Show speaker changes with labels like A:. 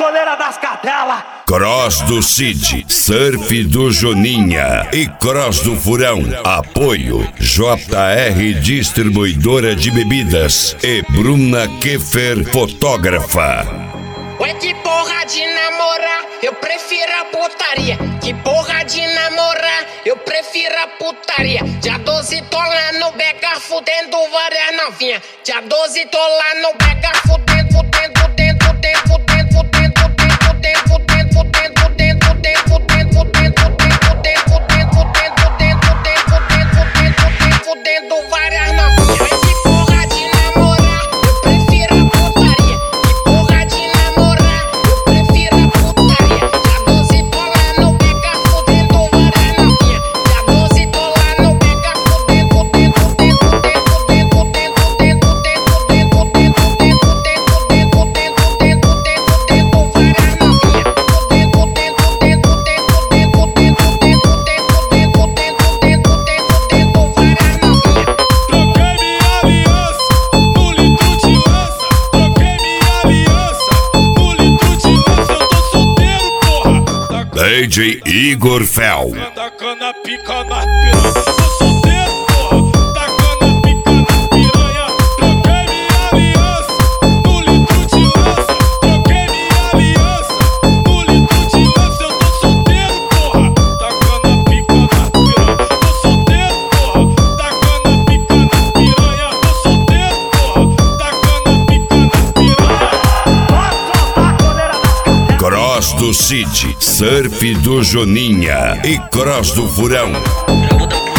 A: coleira das cadelas.
B: Cross do Cid, surf do Joninha e cross do Furão. Apoio JR Distribuidora de Bebidas e Bruna Keffer, fotógrafa.
C: Ué, que porra de namorar, eu prefiro a putaria. Que porra de namorar, eu prefiro a putaria. Dia 12 tô lá no Beca fudendo várias novinha. Dia 12 tô lá no Beca fudendo, fudendo, fudendo, fudendo, fudendo, fudendo, fudendo, fudendo, fudendo, fudendo, fudendo, fudendo, fudendo, fudendo, fudendo, fudendo, fudendo, fudendo, fudendo várias novinha. Que porra de namorar, eu prefiro a putaria. Que porra de namorar, eu prefiro a putaria. Dia 12 tô lá no Beca fudendo várias novinha. Dia 12 tô lá no Beca fudendo, fudendo, fudendo, fudendo, fudendo, fudendo, fudendo, fudendo, fudendo, fudendo, fudendo, fudendo várias novinha. Fudendo, fudendo, fudendo, fudendo, fudendo, fudendo, fudendo, fudendo, fudendo várias novinha.
D: Troquei minha aliança no litro de lança. Troquei minha aliança no litro de lança. Eu tô solteiro, porra.
B: DJ Igor Fel.
D: Tacando a pica na piranha. Tô solteiro, porra. Tacando a pica na piranha. Troquei minha aliança no litro de lança. Troquei minha aliança no litro de lança. Eu tô solteiro, porra. Tacando a pica na piranha. Tô solteiro, porra. Tacando a pica na piranha. Tô solteiro, porra. Tacando a pica na piranha.
B: Cross do Cid, surf do Joninha e cross do Furão.